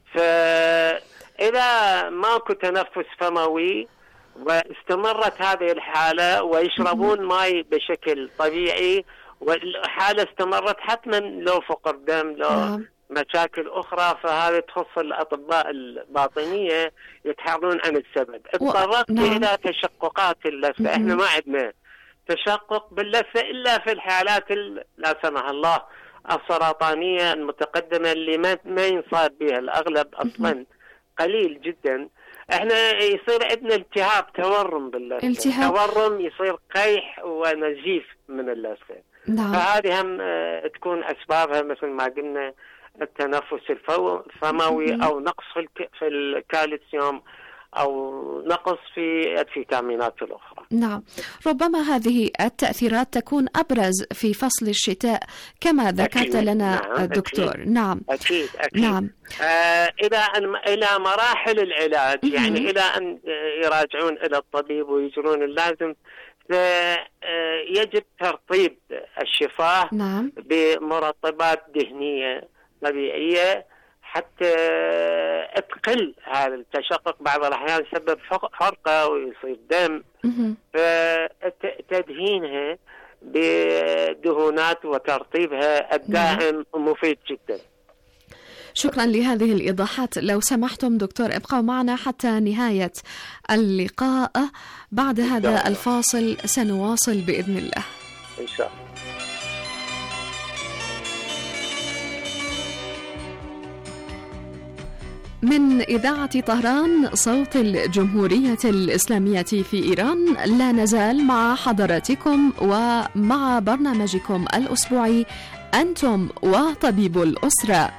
فإذا ماكو تنفس فموي واستمرت هذه الحالة ويشربون ماء بشكل طبيعي والحالة استمرت، حتما لو فقر دم لو مشاكل أخرى، فهذه تخص الأطباء الباطنية يتحرون عن السبب. اضطرت إلى تشققات اللثة. احنا ما عندنا تشقق باللثة إلا في الحالات لا سمح الله السرطانية المتقدمة اللي ما ينصاب بها، الأغلب أصلا قليل جدا. احنا يصير عندنا التهاب تورم باللثة، تورم يصير قيح ونزيف من اللثة. فهذه هم تكون أسبابها مثل ما قلنا التنفس الفموي أو نقص في الكالسيوم أو نقص في الفيتامينات الأخرى. نعم، ربما هذه التأثيرات تكون أبرز في فصل الشتاء كما ذكرت لنا دكتور. نعم أكيد. نعم. إلى مراحل العلاج، يعني إلى أن يراجعون إلى الطبيب ويجرون اللازم، يجب ترطيب الشفاه بمرطبات دهنية طبيعية حتى تقل هذا التشقق. بعض الأحيان يسبب حرقة ويصير دم، فتدهينها بدهونات وترطيبها الدائم مفيد جدا. شكرا لهذه الإيضاحات. لو سمحتم دكتور ابقوا معنا حتى نهاية اللقاء. بعد هذا الفاصل سنواصل بإذن الله إن شاء الله. من إذاعة طهران صوت الجمهورية الإسلامية في إيران، لا نزال مع حضراتكم ومع برنامجكم الأسبوعي أنتم وطبيب الأسرة.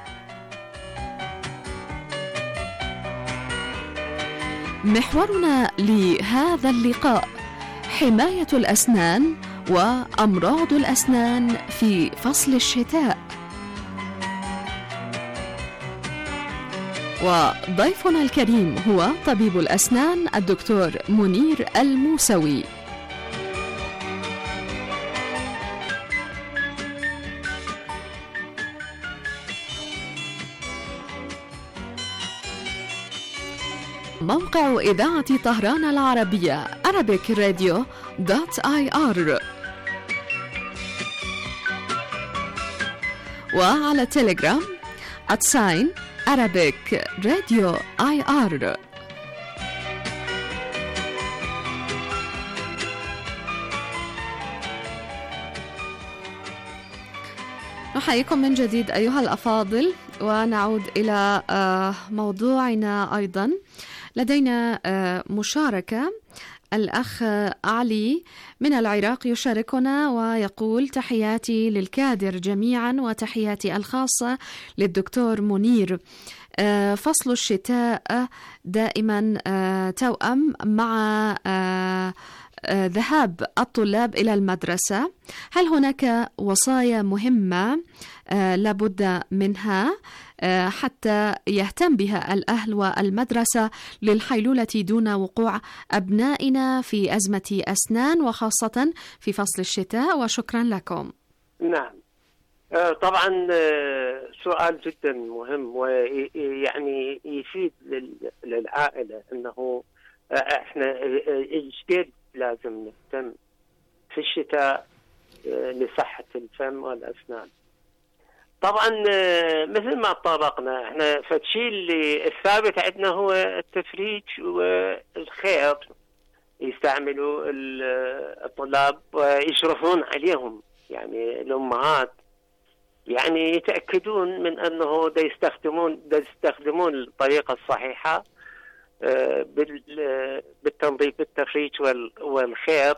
محورنا لهذا اللقاء حماية الأسنان وأمراض الأسنان في فصل الشتاء. وضيفنا الكريم هو طبيب الأسنان الدكتور منير الموسوي. موقع إذاعة طهران العربية arabicradio.ir، وعلى التليجرام @Arabic Radio IR. نحييكم من جديد أيها الأفاضل، ونعود إلى موضوعنا. أيضا لدينا مشاركة، الأخ علي من العراق يشاركنا ويقول: تحياتي للكادر جميعا وتحياتي الخاصة للدكتور منير. فصل الشتاء دائما توأم مع ذهاب الطلاب إلى المدرسة. هل هناك وصايا مهمة لابد منها حتى يهتم بها الأهل والمدرسة للحيلولة دون وقوع أبنائنا في أزمة أسنان وخاصة في فصل الشتاء؟ وشكرا لكم. نعم، طبعا سؤال جدا مهم، ويعني يفيد للعائلة أنه احنا ايش لازم نهتم في الشتاء لصحة الفم والأسنان. طبعا مثل ما طرقنا احنا فالشيء اللي الثابت عندنا هو التفريج والخيط، يستعملوا الطلاب ويشرفون عليهم، يعني الأمهات يعني يتأكدون من أنه يستخدمون الطريقة الصحيحة بالتنظيف بالتفريج والخيط.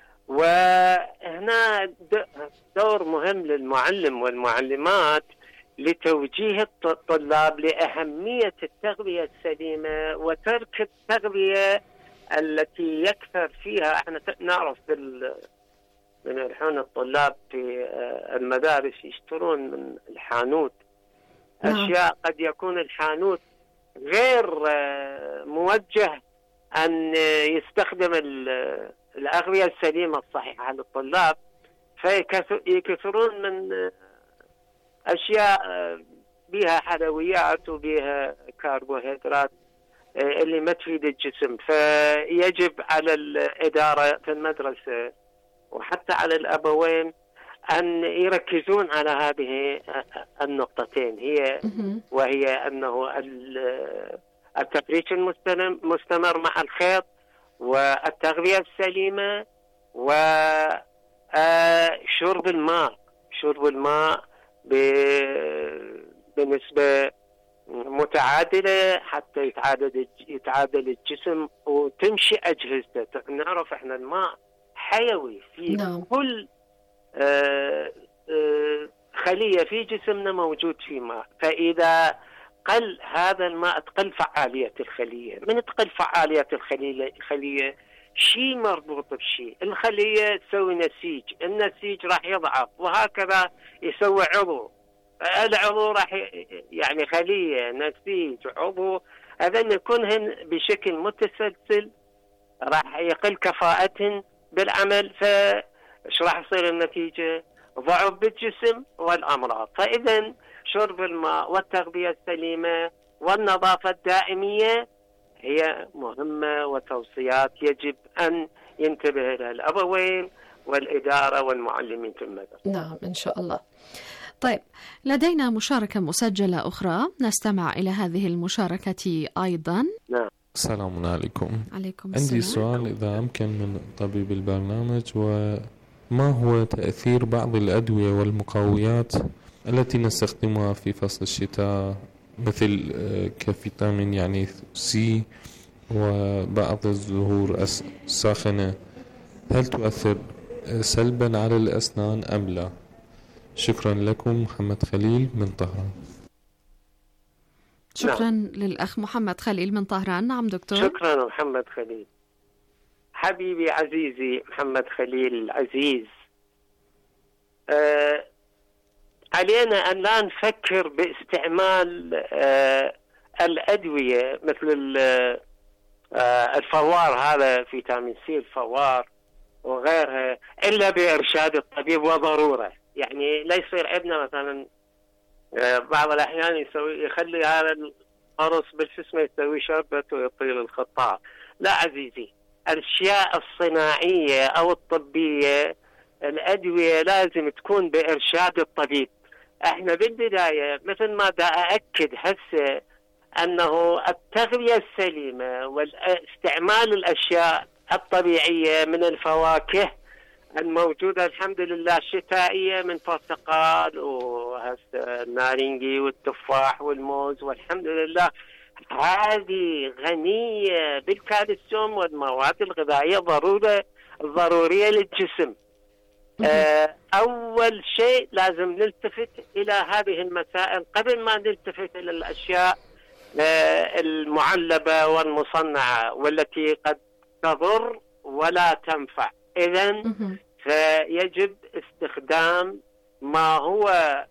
وهنا دور مهم للمعلم والمعلمات لتوجيه الطلاب لأهمية التغذية السليمة وترك التغذية التي يكثر فيها. احنا نعرف من الحين الطلاب في المدارس يشترون من الحانوت أشياء قد يكون الحانوت غير موجه أن يستخدم الأغذية السليمة الصحيحة للطلاب، فيكثرون من أشياء بها حلويات وبها كربوهيدرات اللي ما تفيد الجسم. فيجب على الإدارة في المدرسة وحتى على الأبوين أن يركزون على هذه النقطتين، وهي أنه التفريج المستمر مع الخيط والتغذية السليمة وشرب الماء بنسبة متعادلة حتى يتعادل الجسم وتمشي أجهزته. نعرف احنا الماء حيوي في كل خلية في جسمنا موجود في ماء، فإذا قل هذا الماء تقل فعالية الخلية. من تقل فعالية الخلية شيء مربوط بشيء، الخلية تسوي نسيج، النسيج راح يضعف، وهكذا يسوي عضو، العضو راح يعني خلية نسيج عضو، هذا يكونهن بشكل متسلسل راح يقل كفاءتهن بالعمل، فايش راح يصير النتيجة؟ ضعف بالجسم والأمراض. فإذا شرب الماء والتغذية السليمة والنظافة الدائمية هي مهمة وتوصيات يجب أن ينتبه لها الأبوين والإدارة والمعلمين في المدرسة. نعم إن شاء الله. طيب، لدينا مشاركة مسجلة أخرى، نستمع إلى هذه المشاركة أيضا. نعم. السلام عليكم. عليكم السلام. عندي سؤال إذا أمكن من طبيب البرنامج، وما هو تأثير بعض الأدوية والمقويات التي نستخدمها في فصل الشتاء مثل كفيتامين يعني سي وبعض الزهور الساخنة، هل تؤثر سلبا على الأسنان أم لا؟ شكرا لكم، محمد خليل من طهران. شكرا للأخ محمد خليل من طهران. نعم دكتور. شكرا محمد خليل. حبيبي عزيزي محمد خليل العزيز، علينا أن لا نفكر باستعمال الأدوية مثل الفوار، هذا فيتامين سي الفوار وغيرها، إلا بإرشاد الطبيب وضرورة. يعني لا يصير عندنا مثلا بعض الأحيان يخلي هذا القرص بالجسم يسوي شربة ويطيل الخطاب. لا عزيزي، الأشياء الصناعية أو الطبية الأدوية لازم تكون بإرشاد الطبيب. احنا بالبداية مثل ما دا أأكد هسه أنه التغذية السليمة واستعمال الأشياء الطبيعية من الفواكه الموجودة الحمد لله الشتائية من برتقال والنارنجي والتفاح والموز، والحمد لله هذه غنية بالكالسيوم والمواد الغذائية ضرورية للجسم. أول شيء لازم نلتفت إلى هذه المسائل قبل ما نلتفت إلى الأشياء المعلبة والمصنعة والتي قد تضر ولا تنفع. إذن فيجب استخدام ما هو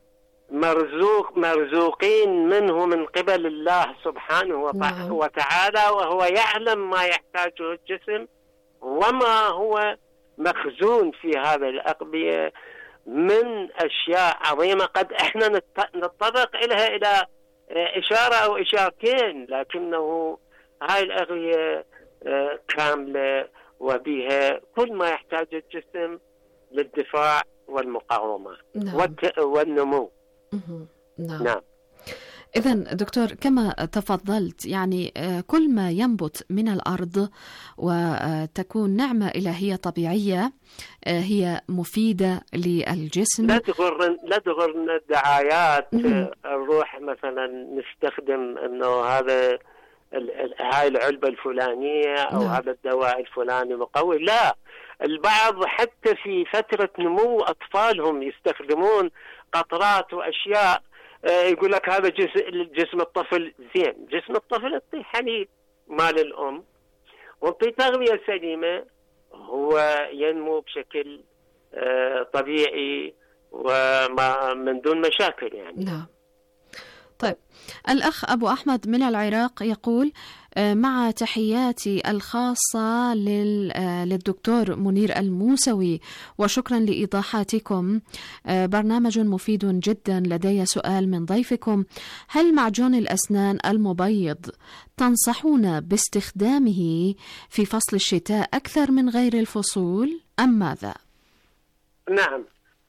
مرزوقين منه من قبل الله سبحانه وتعالى، وهو يعلم ما يحتاجه الجسم وما هو مخزون في هذا الأقبية من أشياء عظيمة قد إحنا نتطرق إليها إلى إشارة أو إشارتين، لكنه هاي الأغذية كاملة وبها كل ما يحتاج الجسم للدفاع والمقاومة والنمو. نعم. إذن دكتور كما تفضلت، يعني كل ما ينبت من الأرض وتكون نعمة إلهية طبيعية هي مفيدة للجسم. لا تغرنا الدعايات، نروح مثلا نستخدم أنه هذا هاي العلبة الفلانية أو هذا الدواء الفلاني مقوي. لا، البعض حتى في فترة نمو أطفالهم يستخدمون قطرات وأشياء، يقول لك هذا جسم الطفل زين. جسم الطفل يعطي حليب مال الأم ويعطي تغذية سليمة، هو ينمو بشكل طبيعي وما من دون مشاكل يعني. نعم. طيب، الأخ أبو أحمد من العراق يقول: مع تحياتي الخاصة للدكتور منير الموسوي وشكرا لإيضاحاتكم، برنامج مفيد جدا. لدي سؤال من ضيفكم: هل معجون الأسنان المبيض تنصحون باستخدامه في فصل الشتاء أكثر من غير الفصول أم ماذا؟ نعم،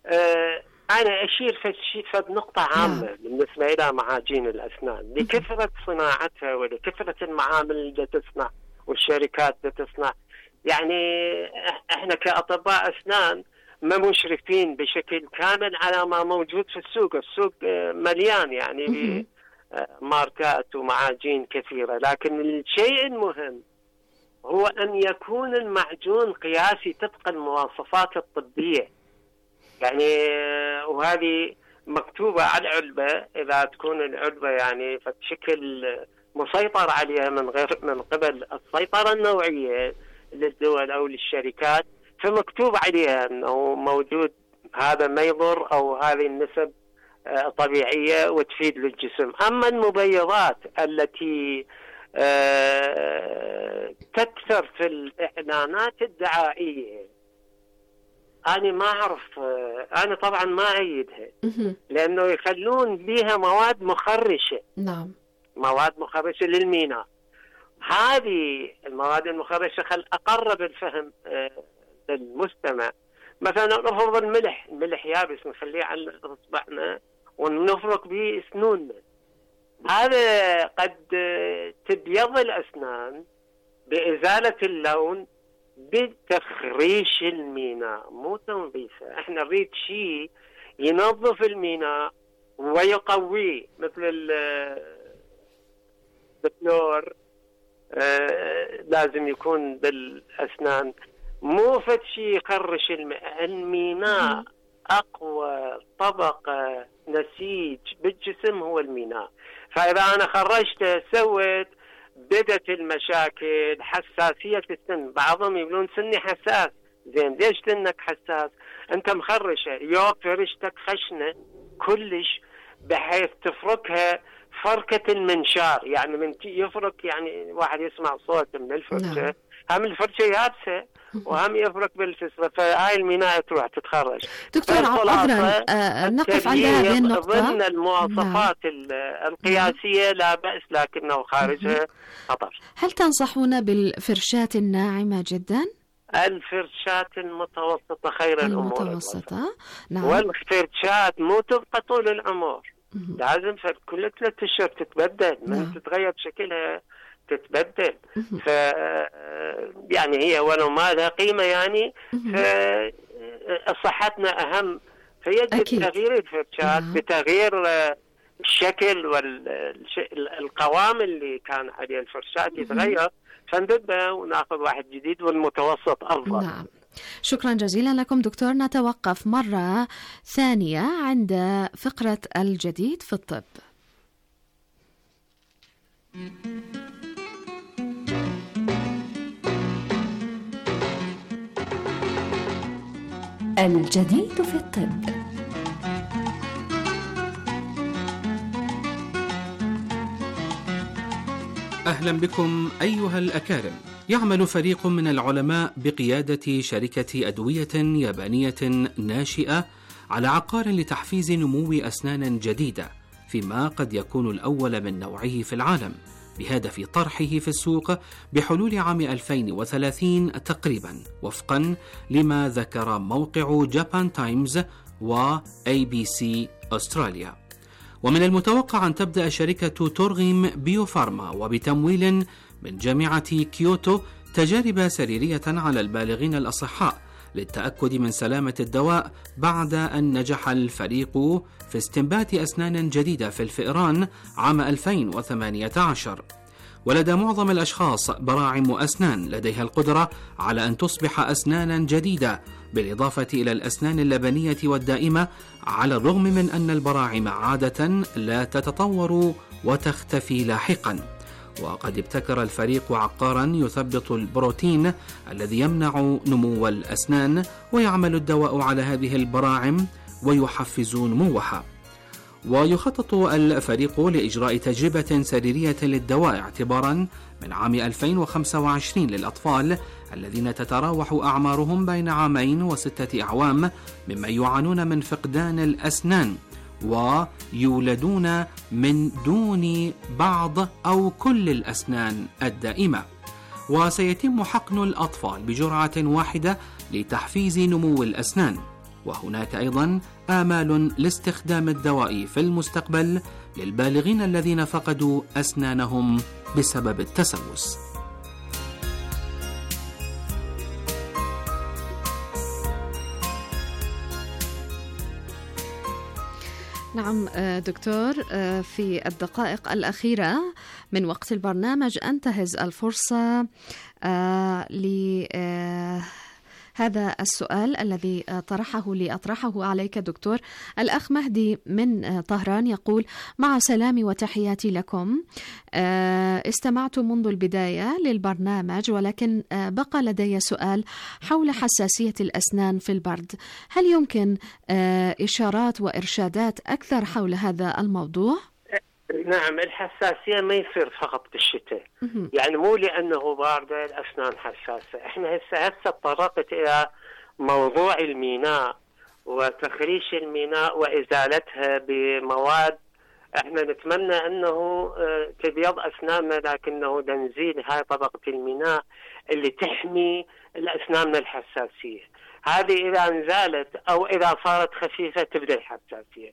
أنا أشير في نقطة عامة بالنسبة إلى معاجين الأسنان لكثرة صناعتها ولكثرة المعامل اللي تصنع والشركات اللي تصنع. يعني إحنا كأطباء أسنان ما مشرفين بشكل كامل على ما موجود في السوق. السوق مليان يعني بماركات ومعاجين كثيرة، لكن الشيء المهم هو أن يكون المعجون قياسي طبق المواصفات الطبية. يعني وهذه مكتوبة على العلبة، إذا تكون العلبة يعني بشكل مسيطر عليها من قبل السيطرة النوعية للدول أو للشركات، فمكتوب عليها أنه موجود هذا ما يضر أو هذه النسب طبيعية وتفيد للجسم. أما المبيضات التي تكثر في الإعلانات الدعائية، أنا ما أعرف، أنا طبعا ما أيدها، لأنه يخلون بها مواد مخرشة. نعم، مواد مخرشة للمينا. هذه المواد المخرشة خل أقرب الفهم للمستمع. مثلا نفرض الملح يابس نخليه على إصبعنا ونفرك به سنوننا. هذا قد تبيض الأسنان بإزالة اللون بتخريش الميناء، مو تنظيفه. احنا نريد شيء ينظف الميناء ويقويه، مثل الفلور لازم يكون بالأسنان، مو فد شيء يخرش الميناء. أقوى طبقة نسيج بالجسم هو الميناء، فإذا أنا خرجته سويت بدت المشاكل، حساسية السن. بعضهم يقولون سني حساس. زين ليش سنك حساس؟ أنت مخرشة، يوم فرشتك خشنة كلش بحيث تفركها فركة المنشار، يعني من يفرك، يعني واحد يسمع صوت من الفرشة، هم الفرشة يابسة وهم يفرك بالفسرة، فهاي الميناء تروح تتخرج. دكتور عذرا نقف عند هذه النقطة. ضمن المواصفات القياسية لا بأس، لكنه خارجها خطر. هل تنصحون بالفرشات الناعمة جدا؟ الفرشات المتوسطة خير الأمور. المتوسطة، نعم. والفرشات مو تبقى طول العمر، لازم كل 3 أشهر تتبدل، من تتغير شكلها تتبدل. ف يعني هي ولو ما لها قيمة، يعني فصحتنا أهم، فيجب تغيير الفرشات بتغيير الشكل والقوام اللي كان عليه الفرشات يتغير، فندبه وناخذ واحد جديد والمتوسط أفضل. نعم. شكرا جزيلا لكم دكتور. نتوقف مرة ثانية عند فقرة الجديد في الطب. الجديد في الطب. أهلا بكم أيها الأكارم. يعمل فريق من العلماء بقيادة شركة أدوية يابانية ناشئة على عقار لتحفيز نمو أسنان جديدة، فيما قد يكون الأول من نوعه في العالم، بهدف طرحه في السوق بحلول عام 2030 تقريبا، وفقا لما ذكر موقع جابان تايمز و ABC أستراليا. ومن المتوقع أن تبدأ شركة تورغيم بيوفارما وبتمويل من جامعة كيوتو تجارب سريرية على البالغين الأصحاء للتأكد من سلامة الدواء، بعد أن نجح الفريق في استنبات أسنان جديدة في الفئران عام 2018. ولدى معظم الأشخاص براعم أسنان لديها القدرة على أن تصبح أسنانا جديدة، بالإضافة إلى الأسنان اللبنية والدائمة، على الرغم من أن البراعم عادة لا تتطور وتختفي لاحقا. وقد ابتكر الفريق عقارا يثبط البروتين الذي يمنع نمو الأسنان، ويعمل الدواء على هذه البراعم ويحفز نموها. ويخطط الفريق لإجراء تجربة سريرية للدواء اعتبارا من عام 2025 للأطفال الذين تتراوح أعمارهم بين 2 و6 أعوام، ممن يعانون من فقدان الأسنان ويولدون من دون بعض أو كل الأسنان الدائمة. وسيتم حقن الأطفال بجرعة واحدة لتحفيز نمو الأسنان. وهناك أيضا آمال لاستخدام الدواء في المستقبل للبالغين الذين فقدوا أسنانهم بسبب التسوس. نعم دكتور، في الدقائق الأخيرة من وقت البرنامج أنتهز الفرصة هذا السؤال الذي أطرحه عليك دكتور. الأخ مهدي من طهران يقول: مع سلامي وتحياتي لكم، استمعت منذ البداية للبرنامج، ولكن بقى لدي سؤال حول حساسية الأسنان في البرد. هل يمكن إشارات وإرشادات أكثر حول هذا الموضوع؟ نعم، الحساسية ما يصير فقط بالشتاء، يعني مو لأنه باردة الأسنان حساسة. احنا هسه تطرقت إلى موضوع الميناء وتخريش الميناء وإزالتها بمواد. احنا نتمنى أنه تبيض أسناننا، لكنه نزيل هاي طبقة الميناء اللي تحمي الأسنان من الحساسية. هذه إذا انزالت أو إذا صارت خفيفة تبدأ الحساسية.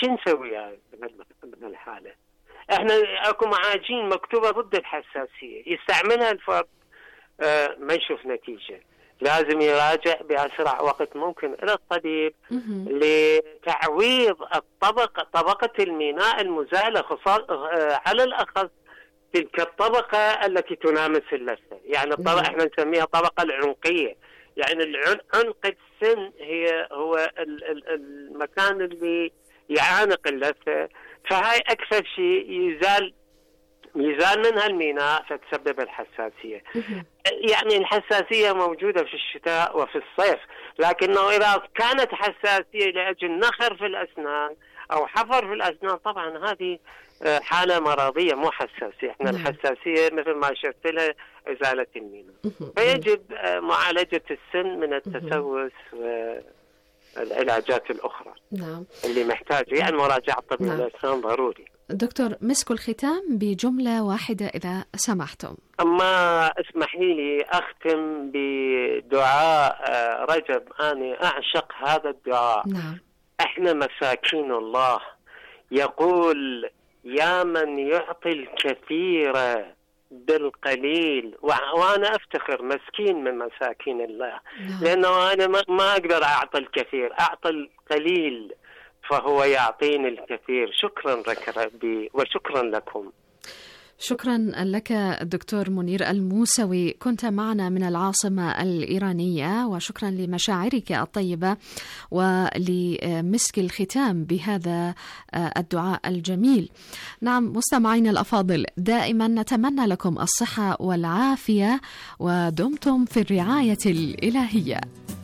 شو نسوي بالحالة؟ احنا اكو معاجين مكتوبة ضد الحساسية يستعملها الفرد ما يشوف نتيجة، لازم يراجع بأسرع وقت ممكن إلى الطبيب لتعويض طبقة الميناء المزالة، على الأخص تلك الطبقة التي تنامس اللثة. يعني الطبقة احنا نسميها الطبقة العنقية، يعني عنق السن هو المكان اللي يعانق اللثة، فهاي أكثر شيء يزال منها الميناء فتسبب الحساسية. يعني الحساسية موجودة في الشتاء وفي الصيف، لكنه إذا كانت حساسية لأجل نخر في الأسنان أو حفر في الأسنان طبعا هذه حالة مرضية مو حساسية. احنا الحساسية مثل ما شفت لها إزالة الميناء، فيجب معالجة السن من التسوس والعلاجات الأخرى اللي محتاجة، يعني مراجعة طبيب الأسنان ضروري. دكتور، مسك الختام بجملة واحدة إذا سمحتم. أما اسمحي لي أختم بدعاء رجب، أنا أعشق هذا الدعاء. إحنا مساكين الله، يقول يا من يعطي الكثير بالقليل، وأنا أفتخر مسكين من مساكين الله، لأنه أنا ما أقدر أعطي الكثير، أعطي القليل فهو يعطيني الكثير. شكرا لك ربي وشكرا لكم. شكرا لك الدكتور منير الموسوي، كنت معنا من العاصمة الإيرانية، وشكرا لمشاعرك الطيبة ولمسك الختام بهذا الدعاء الجميل. نعم مستمعين الأفاضل، دائما نتمنى لكم الصحة والعافية ودمتم في الرعاية الإلهية.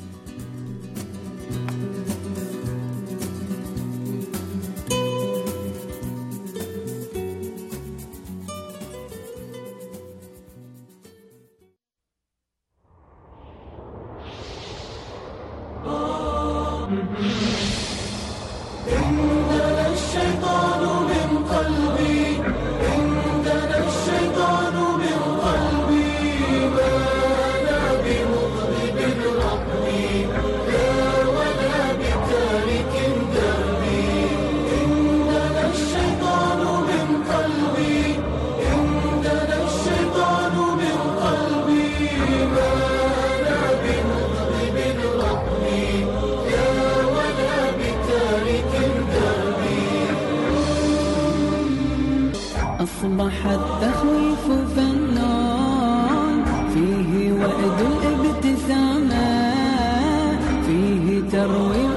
أصبح التخويف فنان، فيه وعد الابتسامة، فيه ترويع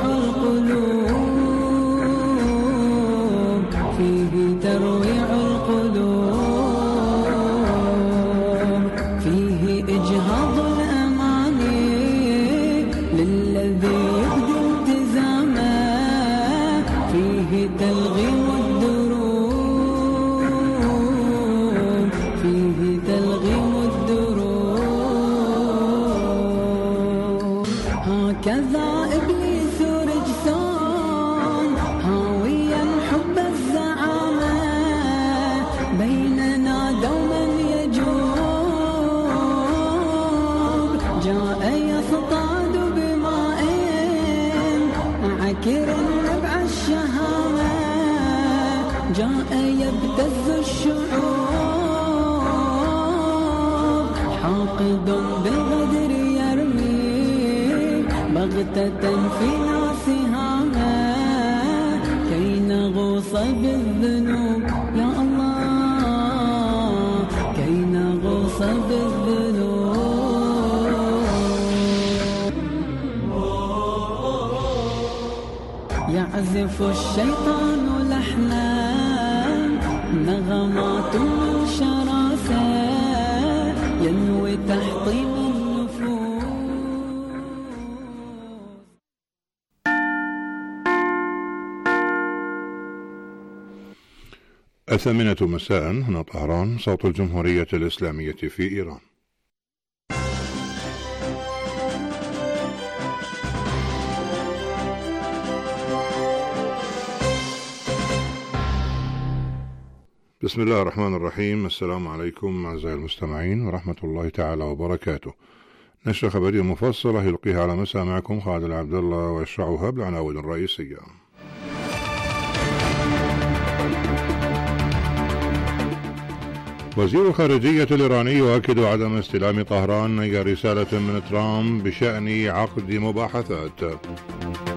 القلوب، فيه ترويع القلوب، فيه إجهاض الأماني للذي يبدي التزامه، فيه تلغيم كذا إبليس رجسان هاويا حب الزعامة، بيننا دوما يجوب، جاء يصطاد بماء عكر نبع الشهامة، جاء يبتز الشعوب، حاقد بالغدر يرمي بغتة في ناسها كي نغوص بالذنوب، يا الله كي نغوص بالذنوب. يعزف الشيطان لحنا نغمات من شراسة، ينوي تحطيم الثامنة مساء هنا طهران، صوت الجمهورية الإسلامية في إيران. بسم الله الرحمن الرحيم. السلام عليكم أعزائي المستمعين ورحمة الله تعالى وبركاته. نشرة خبرية مفصلة يلقيها على مسامعكم خالد العبد الله ويشرحها بالعناوين الرئيسية. وزير الخارجية الإيراني يؤكد عدم استلام طهران أي رسالة من ترامب بشأن عقد مباحثات.